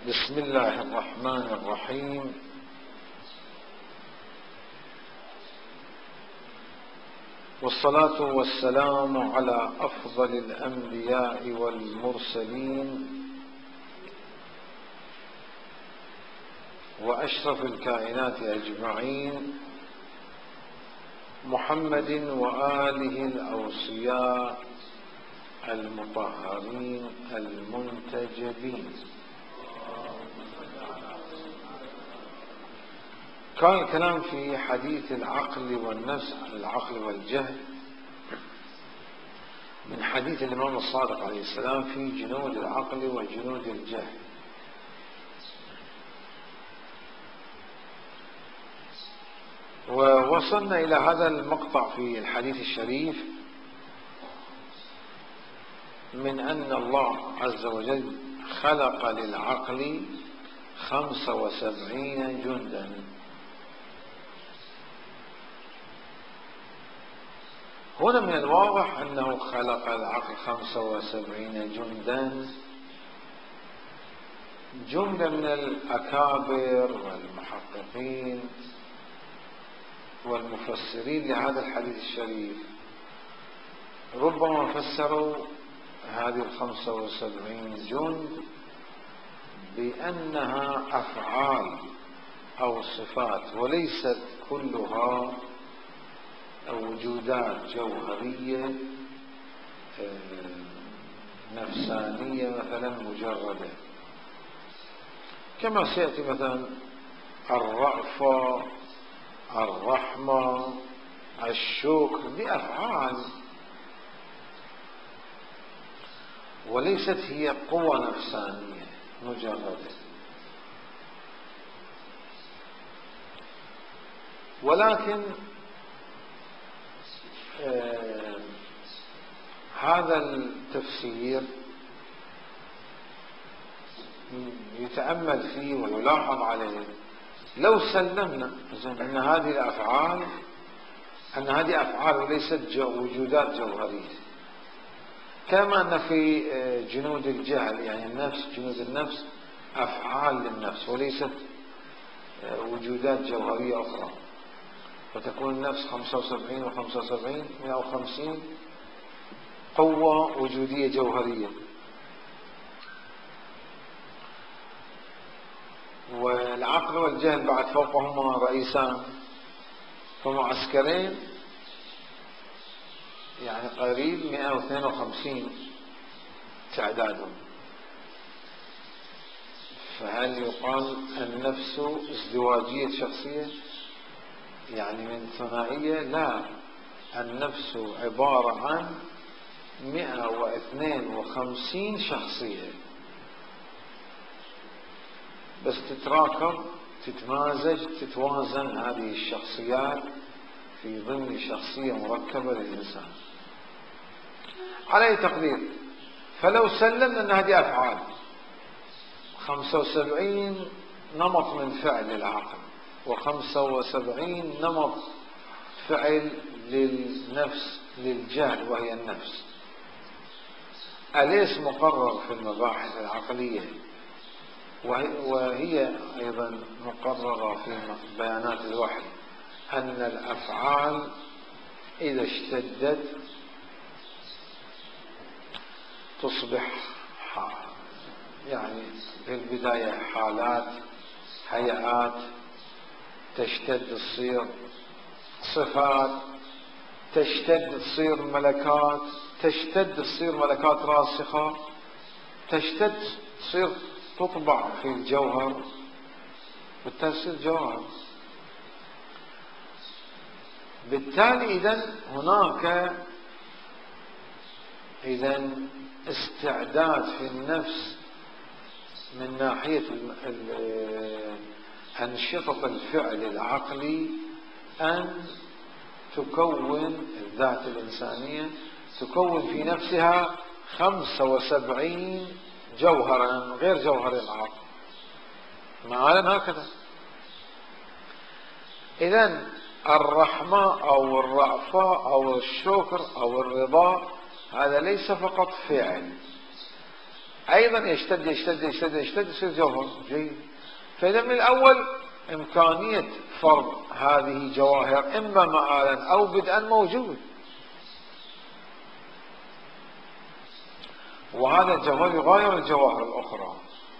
بسم الله الرحمن الرحيم. والصلاة والسلام على أفضل الأنبياء والمرسلين وأشرف الكائنات أجمعين، محمد وآله الأوصياء المطهرين المنتجبين. كان الكلام في حديث العقل والنفس، العقل والجهل، من حديث الإمام الصادق عليه السلام في جنود العقل وجنود الجهل. ووصلنا إلى هذا المقطع في الحديث الشريف من أن الله عز وجل خلق للعقل 75 جندا. هنا من الواضح أنه خلق العقل 75 جندا، جملة من الأكابر والمحققين والمفسرين لهذا الحديث الشريف ربما فسروا هذه 75 جند بأنها أفعال أو صفات، وليست كلها وجودات جوهرية نفسانية مثلا مجردة، كما سيأتي مثلا الرأفة، الرحمة، الشكر، دي أفعال وليست هي قوة نفسانية مجردة. ولكن هذا التفسير يتأمل فيه ويلاحظ عليه. لو سلمنا أن هذه الأفعال وليست وجودات جوهرية، كما أن في جنود الجهل يعني النفس، جنود النفس أفعال للنفس وليست وجودات جوهرية أخرى، فتكون النفس 75 و75 150 قوة وجودية جوهرية. والعقل والجهل بعد فوقهما رئيسان، فمعسكرين يعني قريب 152 تعدادهم. فهل يقال النفس ازدواجية شخصية يعني من ثنائية؟ لا، النفس عبارة عن 152 شخصية، بس تتراكم، تتمازج، تتوازن هذه الشخصيات في ضمن شخصية مركبة للإنسان. على أي تقدير، فلو سلمنا أن هذه أفعال 75 نمط من فعل للعقل و75 نمط فعل للنفس للجهل وهي النفس، أليس مقرر في المباحث العقلية وهي أيضا مقررة في بيانات الوحي أن الأفعال إذا اشتدت تصبح يعني في البداية حالات، هيئات، تشتد تصير صفات، تشتد تصير ملكات، تشتد تصير ملكات راسخة، تشتد تصير تطبع في الجوهر بالتأثير جوهر. بالتالي إذن هناك استعداد في النفس من ناحية أنشطة الفعل العقلي أن تكون الذات الإنسانية تكون في نفسها 75 جوهرا غير جوهر العقل، معنا هكذا. إذن الرحمة أو الرأفة أو الشكر أو الرضا هذا ليس فقط فعل، أيضا يشتد يشتد يشتد يشتد يصير جوهر جيد. فإذا من الأول إمكانية فرض هذه جواهر إما مآلا أو بدءا موجود، وهذا الجوهر يغاير الجواهر الأخرى.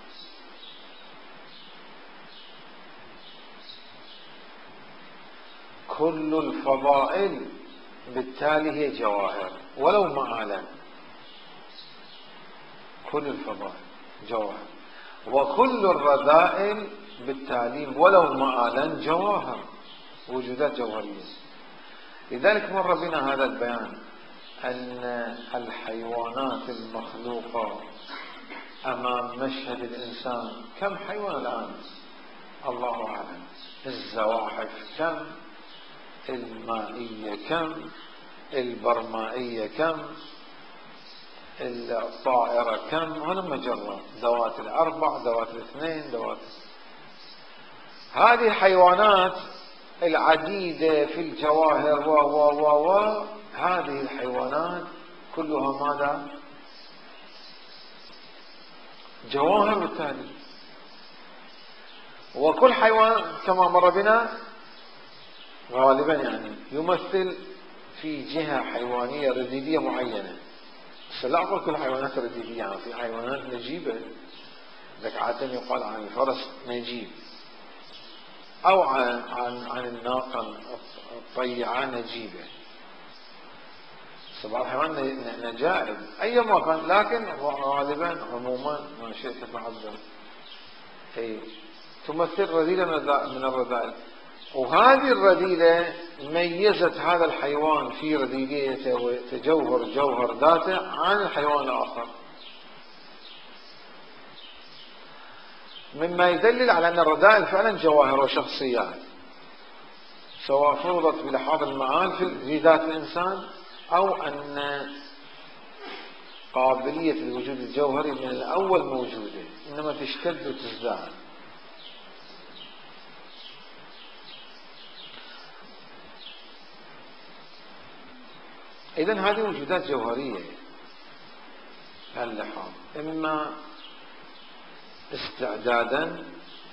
كل الفضائل بالتالي هي جواهر ولو مآلا، كل الفضائل جواهر، وكل الرذائل بالتالي ولو مآلا جواهر، وجودات جوهرية. لذلك مر بنا هذا البيان أن الحيوانات المخلوقة أمام مشهد الإنسان كم حيوان الآن الله أعلم، الزواحف كم، المائية كم، البرمائية كم، الطائرة كم، هلم جرة، ذوات الأربع، ذوات الاثنين، ذوات. هذه الحيوانات العديدة في الجواهر و هذه الحيوانات كلها ماذا؟ جواهر بالتالي. وكل حيوان كما مر بنا غالبا يعني يمثل في جهة حيوانية رديئة معينة. بس لا أقول كل حيوانات رديئة، يعني في حيوانات نجيبة، لك عادة يقال عن الفرس نجيب، أو عن الناقة الطيعة نجيبة. بعض الحيوان نجائب أيما كان، لكن غالبا عموما ما شئت تعبر تمثل رذيلة من الرذائل. وهذه الرذيلة ميزت هذا الحيوان في رذيليته وتجوهر جوهر ذاته عن الحيوان الآخر، مما يدلل على أن الرذائل فعلا جواهر وشخصيات، سواء فرضت بلحاظ المعال في ذات الإنسان، أو أن قابلية الوجود الجوهري من الأول موجودة، إنما تشتد وتزداد. إذن هذه وجودات جوهرية هاللحاظ، إما استعدادا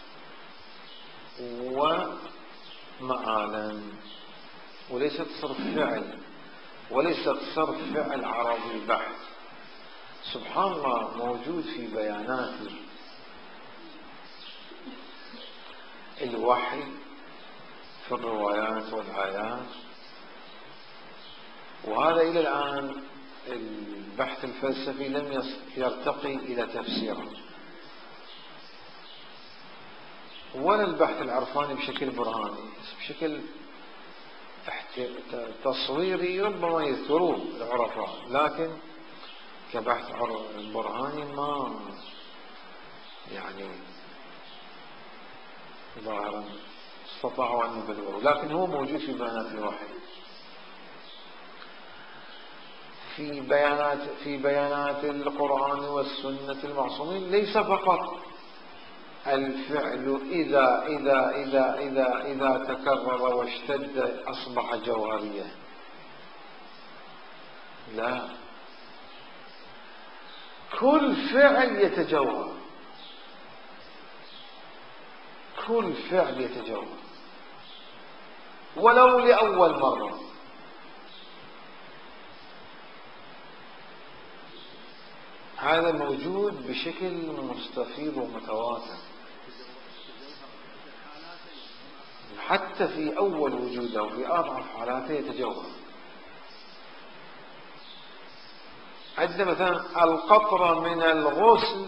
ومآلا، وليست صرف فعل، وليست صرف فعل عربي بحت. سبحان الله موجود في بيانات الوحي في الروايات والآيات، وهذا إلى الآن البحث الفلسفي لم يرتقي إلى تفسيره، ولا البحث العرفاني بشكل برهاني، بشكل تصويري ربما يذكروه العرفاء، لكن كبحث برهاني ما يعني ظاهرا استطاعوا أن يبلغوا، لكن هو موجود في بيانات الوحي، في بيانات القرآن والسنة المعصومين. ليس فقط الفعل إذا تكرر واشتد أصبح جوهريا، لا، كل فعل يتجوهر، كل فعل يتجوهر ولو لأول مرة. هذا موجود بشكل مستفيض ومتواتر، حتى في أول وجوده وفي أضعف حالاته يتجوهر. عندنا مثلا القطرة من الغسل،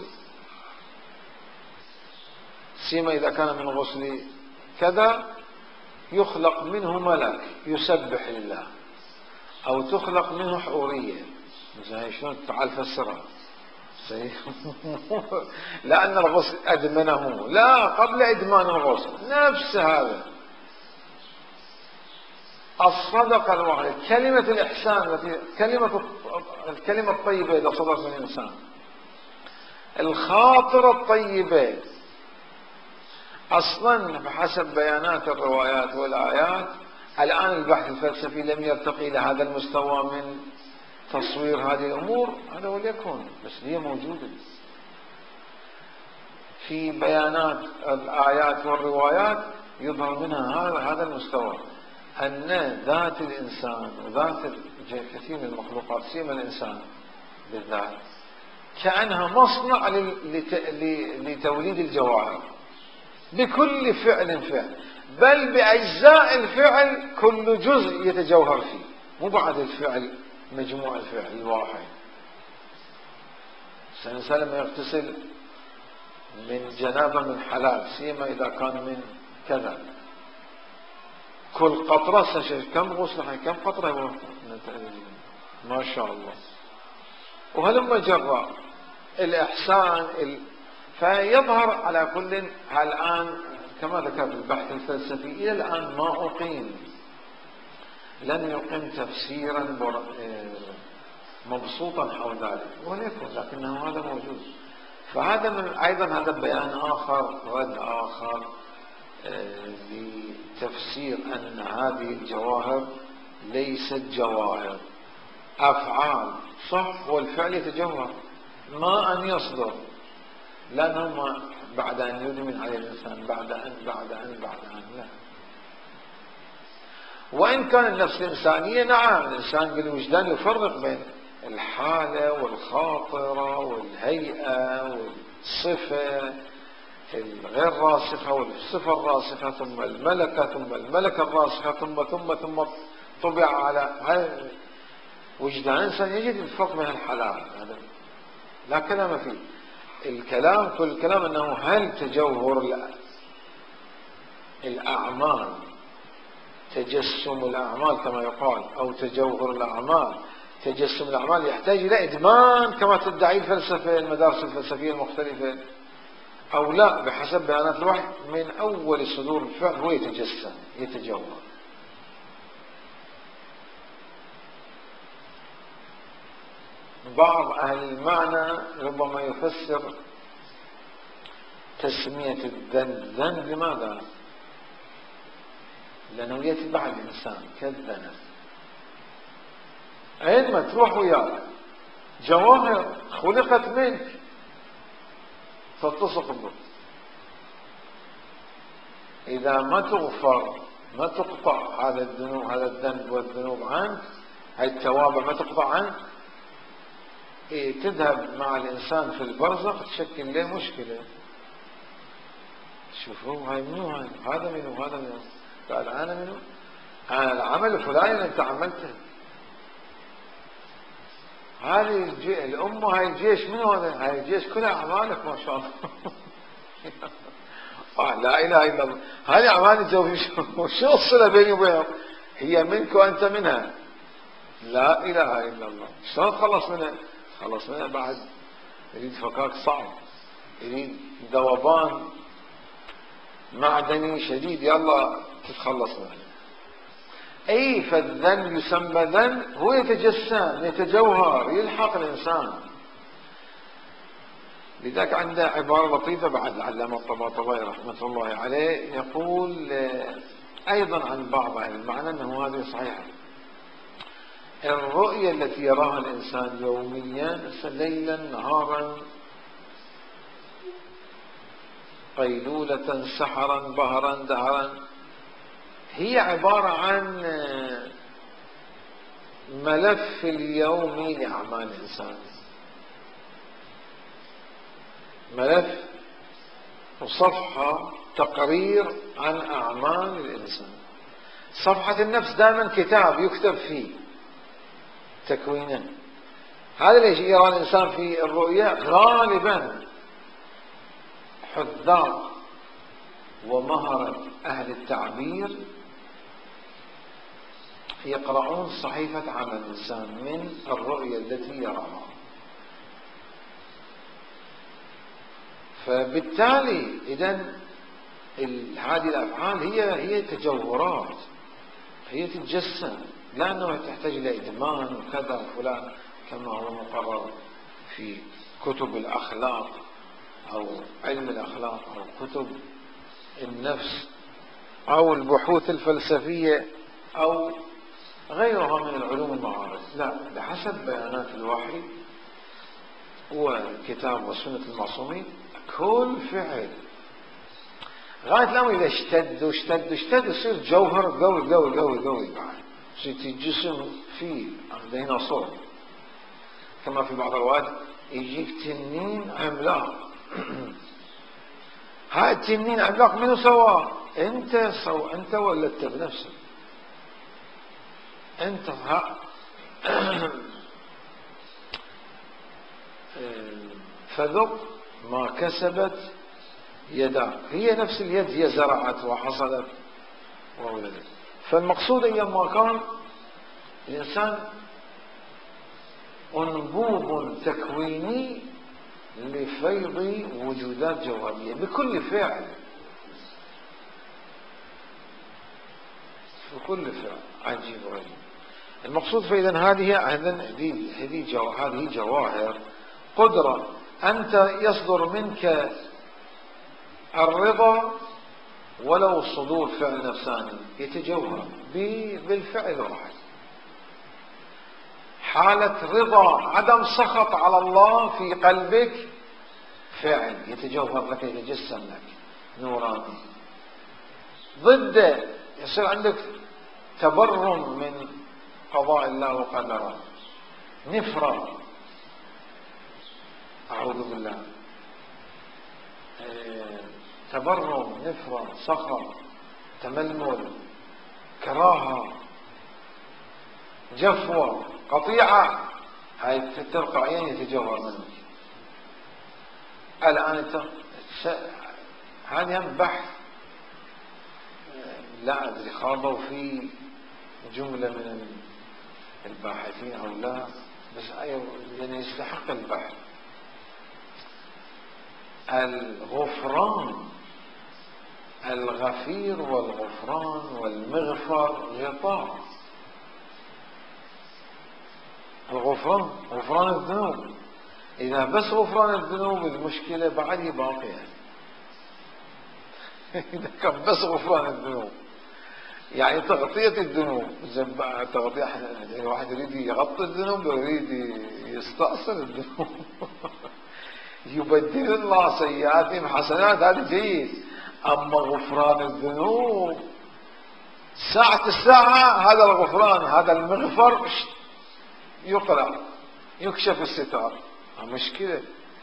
سيما إذا كان من غسل كذا يخلق منه ملك يسبح لله، أو تخلق منه حورية، مثلا شلون تعال فسرها لأن الغسل أدمنه، لا، قبل إدمان الغسل نفس هذا الصدقة الواحدة، كلمة الإحسان التي الكلمة الطيبة إذا صدرت من الإنسان، الخاطرة الطيبة، أصلا بحسب بيانات الروايات والآيات الآن البحث الفلسفي لم يرتقي إلى هذا المستوى من تصوير هذه الأمور، هذا وليكن، بس هي موجودة. في بيانات الآيات والروايات يظهر منها هذا المستوى، أن ذات الإنسان وذات كثير من المخلوقات سيما الإنسان بالذات كأنها مصنع لتوليد الجواهر بكل فعل بل بأجزاء الفعل كل جزء يتجوهر فيه، مو بعد الفعل مجموع الفعل الواحد. الإنسان لما يغتسل من جنابه من حلال سيما إذا كان من كذا، كل قطرة كم غسل كم قطرة ما شاء الله، وهلما جرى الإحسان فيظهر على كل. الآن كما ذكرت البحث الفلسفي إلى الآن ما أقيم، لم يقم تفسيرا مبسوطا حول ذلك وليكن، لكنه هذا موجود. فهذا من أيضا هذا بيان آخر، رد آخر لتفسير أن هذه الجواهر ليست جواهر، أفعال صح، والفعل يتجوهر ما أن يصدر، لأنه بعد أن يدمن عليه الإنسان بعد أن لا. وإن كان النفس الإنسانية نعم، الإنسان بالوجدان يفرق بين الحالة والخاطرة والهيئة والصفة الغير راسخة والصفة الراسخة، ثم الملكة، ثم الملكة الراسخة، ثم طبع على وجدان الإنسان يجد الفرق بين الحالات. هذا لا كلام فيه. الكلام كل الكلام أنه هل تجوهر الأعمال، تجسم الأعمال كما يقال، أو تجوهر الأعمال، تجسم الأعمال يحتاج إلى إدمان كما تدعي الفلسفة المدارس الفلسفية المختلفة، أو لا بحسب بيانات الوحي من أول صدور الفعل هو يتجسم يتجوهر. بعض أهل المعنى ربما يفسر تسمية الذنب لماذا؟ لأنه يتبع الإنسان كالذنب، أينما تروح وياك جواهر خلقت منك تلتصق بك، إذا ما تغفر ما تقطع هذا الذنب والذنوب عنك، هاي التوابع ما تقطع عنك، تذهب مع الإنسان في البرزخ تشكل له مشكلة. شوفوا هاي منو هذا منو قال أنا منو، أنا العمل الفلاني أنت عملته، هذه الأمة هاي الجيش منو هذا، هاي الجيش كلها أعمالك ما شاء الله. لا إله إلا الله، هذه أعمال الجو شو الصلة بيني وبينهم؟ هي منك وأنت منها، لا إله إلا الله. شلون تخلص منها؟ خلص منها بعد يريد فكاك صعب، يريد ذوبان معدني شديد، يلا تتخلص منه. أي فالذنب يسمى ذنب، هو يتجسم يتجوهر يلحق الإنسان. لذلك عنده عبارة لطيفة بعد العلامة الطباطبائي رحمة الله عليه، يقول أيضا عن بعض أهل المعنى أنه هذه صحيحة، الرؤية التي يراها الإنسان يوميا ليلا نهارا قيلولة سحرا بهرا دهرا، هي عبارة عن ملف اليومي لأعمال الإنسان، ملف وصفحة تقرير عن أعمال الإنسان. صفحة النفس دائما كتاب يكتب فيه تكوينا. هذا ليش يرى الإنسان في الرؤيا غالبا حذاق ومهرة أهل التعبير يقرؤون صحيفة عمل الإنسان من الرؤيا التي يراها، فبالتالي إذن هذه الأفعال هي تجوهرات، هي تتجسم، لأنه تحتاج إلى إدمان وكذا وفلان كما هو مقرر في كتب الأخلاق أو علم الأخلاق أو كتب النفس أو البحوث الفلسفية أو غيرها من العلوم المعارف. لا، بحسب بيانات الوحي والكتاب والسنة المعصومين كل فعل لغاية الأمر إذا اشتد واشتد واشتد يصير جوهر قوي قوي قوي قوي بعد يصير جسم فيه ديناصور. كما في بعض الأوقات يجيك تنين عملاق هاي التنين عملاق منو سواه؟ أنت ولدته بنفسك أنت. فذق ما كسبت يداك، هي نفس اليد هي زرعت وحصلت وولدت. فالمقصود أيما كان الإنسان أنبوب تكويني لفيض وجودات جوهرية بكل فعل، بكل فعل عجيب غريب. المقصود فإذا هذه جواهر قدرة أنت يصدر منك الرضا ولو صدور فعل نفساني يتجوهر بالفعل الواحد. حالة رضا عدم سخط على الله في قلبك فعل يتجوهر لك يتجسم لك نوراني. ضده يصير عندك تبرم من قضاء الله وقدره، نفرة أعوذ بالله، تبرم، نفرة، سخط، تململ، كراهة، جفوة، قطيعة، هاي تلقائيا يتجوهر منك. الآن هذه هم بحث لا أدري خاضوا في جملة من الباحثين أو لا، بس يعني يستحق البحث. الغفران، الغفير والغفران والمغفر غطاء. الغفران غفران الذنوب، إذا بس غفران الذنوب المشكلة بعد باقية. إذا كان بس غفران الذنوب يعني تغطية الذنوب، تغطية الواحد يريد يغطي الذنوب ويريد يستأصل الذنوب. يبدل الله سيئاتهم حسنات، هذا جيد. أما غفران الذنوب ساعة الساعة هذا الغفران، هذا المغفر يقرأ يكشف الستار، مشكلة.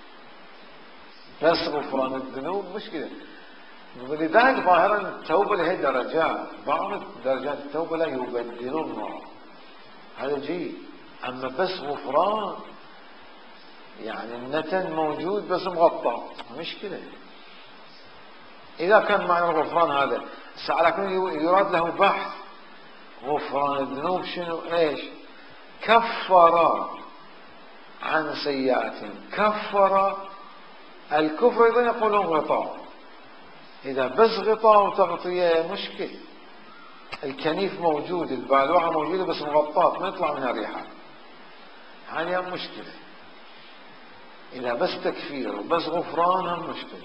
بس غفران الذنوب مشكلة. ولذلك ظاهرا التوبة لها درجات، بعض درجات التوبة لا يبدل الله، هذا جيد. أما بس غفران يعني النتن موجود بس مغطى، مشكلة. إذا كان معنى الغفران هذا لكن يراد له بحث. غفران الذنوب شنو؟ ايش؟ كفر عن سيئاتهم، كفر. الكفر ايضا يقولون غطاء، اذا بس غطاء وتغطية مشكل. الكنيف موجود، البالوعة موجودة بس مغطاة ما يطلع منها ريحة، هذه مشكلة. اذا بس تكفير وبس غفران هم مشكلة.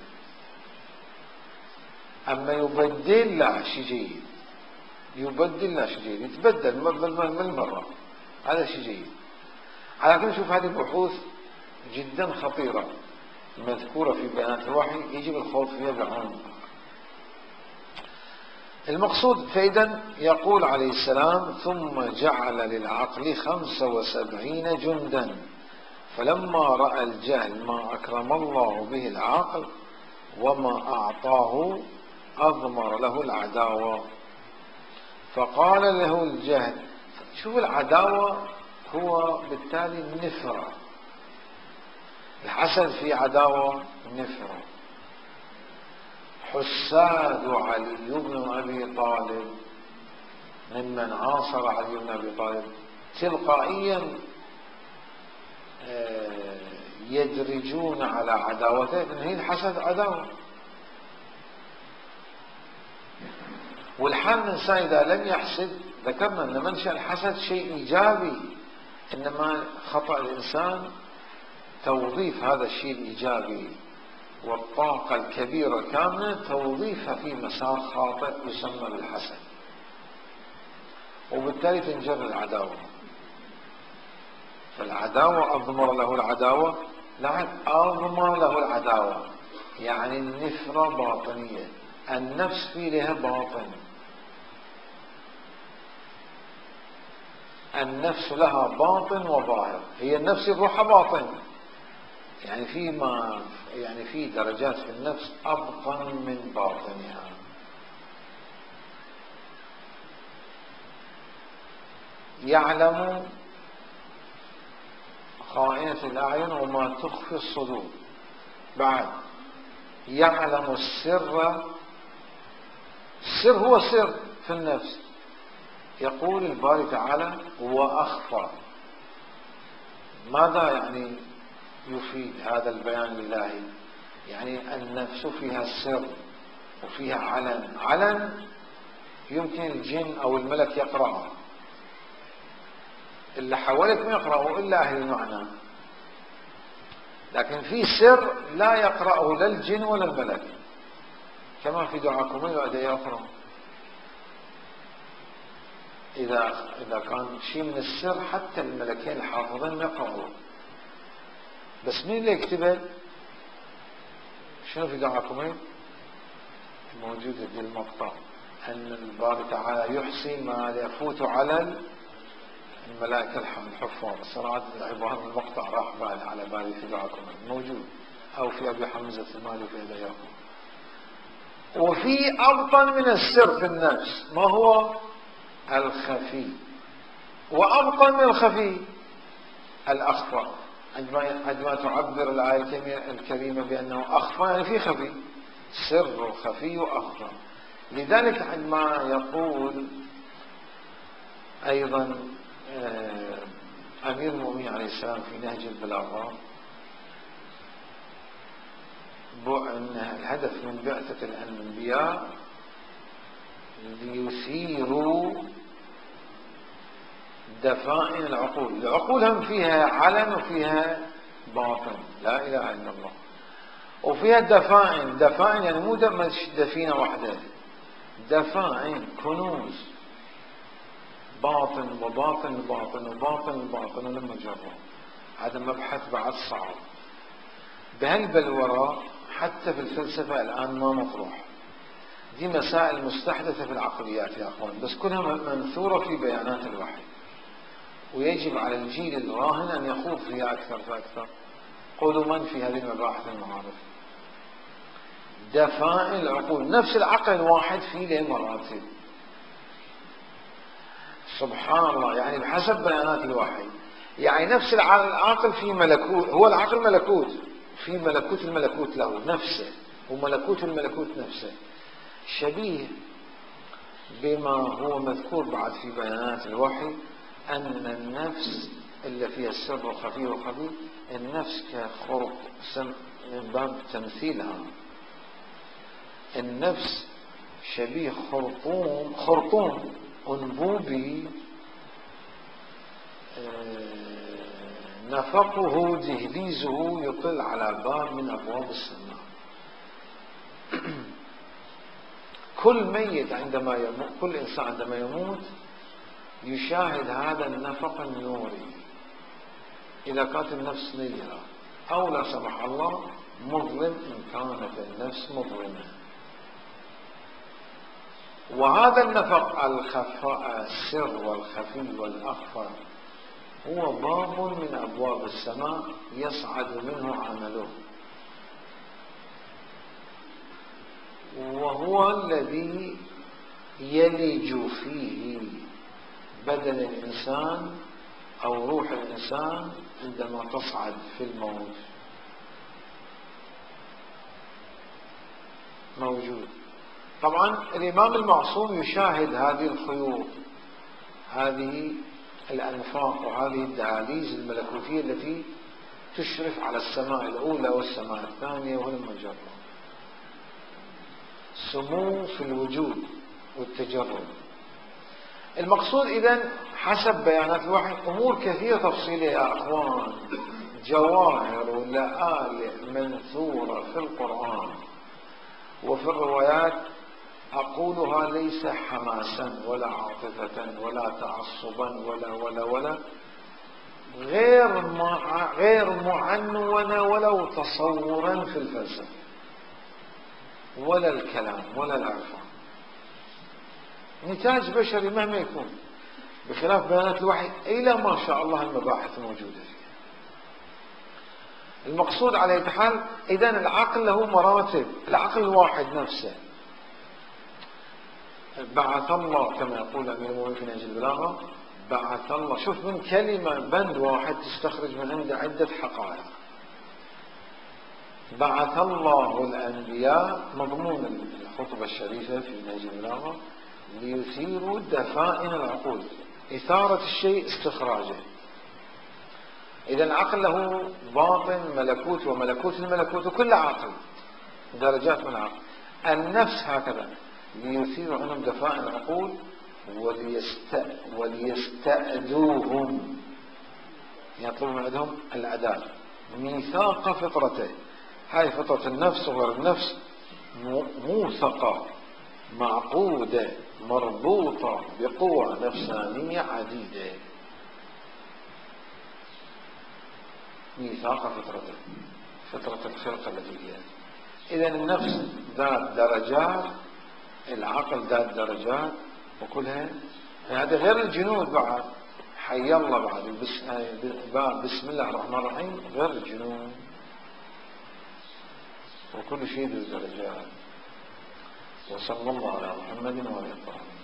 اما يبدل لا شيء جيد، يبدل لا شيء جيد، يتبدل من مرة، هذا شيء جيد. على كل شوف هذه بحوث جدا خطيرة مذكورة في بيانات الوحي، يجب الخوض فيها بعمق. المقصود فإذا يقول عليه السلام: ثم جعل للعقل 75 جندا، فلما رأى الجهل ما أكرم الله به العقل وما أعطاه أضمر له العداوة، فقال له الجهل. شوف العداوة هو بالتالي النفرة، الحسد في عداوة نفرة. حساد علي بن أبي طالب ممن عاصر علي بن أبي طالب تلقائيا يدرجون على عداوته، لأن هي الحسد عداوة. والحال الإنسان إذا لم يحسد، ذكرنا أن منشأ الحسد شيء إيجابي، إنما خطأ الإنسان توظيف هذا الشيء الإيجابي والطاقة الكبيرة كاملة توظيفها في مسار خاطئ يسمى بالحسد، وبالتالي تنجر العداوة. فالعداوة أضمر له العداوة، لا أضمر له العداوة، يعني النفرة باطنية، النفس في لها باطن، النفس لها باطن وظاهر. هي النفس بروحها باطن، يعني في درجات في النفس أبطن من باطنها. يعلم خائنة الأعين وما تخفي الصدور. بعد يعلم السر. السر هو سر في النفس. يقول الباري تعالى وأخفى. ماذا يعني يفيد هذا البيان الإلهي؟ يعني النفس فيها سر وفيها علن. علن يمكن الجن أو الملك يقرأه، اللي حواليك ما يقرأه إلا أهل المعنى، لكن في سر لا يقرأه لا الجن ولا الملك، كما في دعاكم وإذا يقرأ. إذا كان شيء من السر حتى الملكين الحافظين ما يقرأوه، بس مين اللي يكتبه؟ شنو في دعاكم موجود في المقطع أن الباري تعالى يحصي ما يفوت على الملائكة الحفاظ. صراحة عبارة المقطع راح على بالي في دعاكم موجود، أو في أبي حمزة المالي في هداياكم. وفي أبطن من السر في النفس ما هو الخفي، وأبطن من الخفي الأخفى. عندما تعبر الآية الكريمة بأنه أخفى يعني في خفي، سر وخفي وأخفى. لذلك عندما يقول أيضا أمير المؤمنين عليه السلام في نهج البلاغة أن الهدف من بعثة الأنبياء ليثيروا دفائن العقول. العقول هم فيها علن وفيها باطن، لا إله إلا الله، وفيها دفائن. دفائن يعني مو دفينة واحدة، دفائن كنوز، باطن وباطن وباطن وباطن وباطن. لما جربوا هذا مبحث بعد صعب بهالبلورة، حتى في الفلسفة الآن ما مطروح. دي مسائل مستحدثة في العقليات يا أخوان، بس كلها منثورة في بيانات الوحي، ويجب على الجيل الراهن أن يخوض فيها أكثر فأكثر قدما في هذه المباحث المعارف. دفائن العقول، نفس العقل الواحد فيه له مراتب. سبحان الله، يعني بحسب بيانات الوحي، يعني نفس العقل في ملكوت، هو العقل ملكوت، في ملكوت الملكوت له نفسه، وملكوت الملكوت نفسه، شبيه بما هو مذكور بعد في بيانات الوحي أن النفس اللي فيها السر وخفي وخفي، النفس كخرق، من باب تمثيلها، النفس شبيه خرطوم أنبوبي نفقه دهليزه يطل على باب من أبواب السماء. كل ميت عندما يموت، كل إنسان عندما يموت يشاهد هذا النفق النوري، إذا كانت النفس نيرة، أو لا سمح الله مظلم إن كانت النفس مظلمة. وهذا النفق السر والخفي والأخفى هو باب من أبواب السماء يصعد منه عمله، وهو الذي يلج فيه بدن الإنسان أو روح الإنسان عندما تصعد في الموت. موجود. طبعا الإمام المعصوم يشاهد هذه الخيوط، هذه الأنفاق وهذه الدهاليز الملكوتية التي تشرف على السماء الأولى والسماء الثانية والمجرة. سمو في الوجود والتجرد. المقصود إذن حسب بيانات الوحي أمور كثيرة تفصيلية يا أخوان، جواهر ولآلئ منثورة في القرآن وفي الروايات، أقولها ليس حماسا ولا عاطفة ولا تعصبا ولا غير معنونة ولو تصورا في الفلسفة. ولا الكلام ولا العرفان، نتاج بشري مهما يكون، بخلاف بيانات الوحي إلى ما شاء الله المباحث موجودة فيه. المقصود على أي حال، إذن العقل له مراتب. العقل الواحد نفسه بعث الله كما يقول أمير المؤمنين في نهج البلاغة، بعث الله. شوف من كلمة بند واحد تستخرج من عنده عدة حقائق. بعث الله الأنبياء، مضمون الخطبة الشريفة في نهج البلاغة، ليثيروا دفائن العقول، إثارة الشيء استخراجه. إذا العقل له باطن ملكوت وملكوت الملكوت، وكل عقل درجات من العقل. النفس هكذا، ليثيروا عنهم دفائن العقول وليستأدوهم، يطلب من عندهم الأداء، ميثاق فطرته. هاي فطرة النفس وغير النفس موثقة، معقودة، مربوطة بقوى نفسانية عديدة. ميثاق فطرته، فطرة الخلق التي هي. إذن النفس ذات درجات، العقل ذات درجات، وكلها هذا غير الجنود بعد. حي الله بعد بسم الله الرحمن الرحيم غير الجنود، وكل شيء ذو درجات. وصلى الله على محمد وعلى آله.